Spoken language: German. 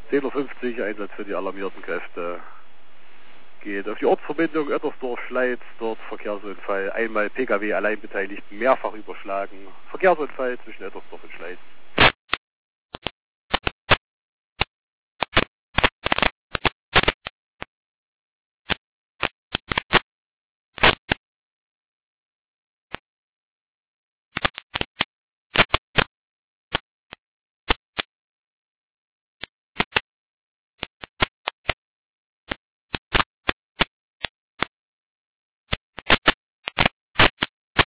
10:50 Uhr, Einsatz für die alarmierten Kräfte. Geht auf die Ortsverbindung Oettersdorf-Schleiz, dort Verkehrsunfall, einmal Pkw Alleinbeteiligten mehrfach überschlagen. Verkehrsunfall zwischen Oettersdorf und Schleiz.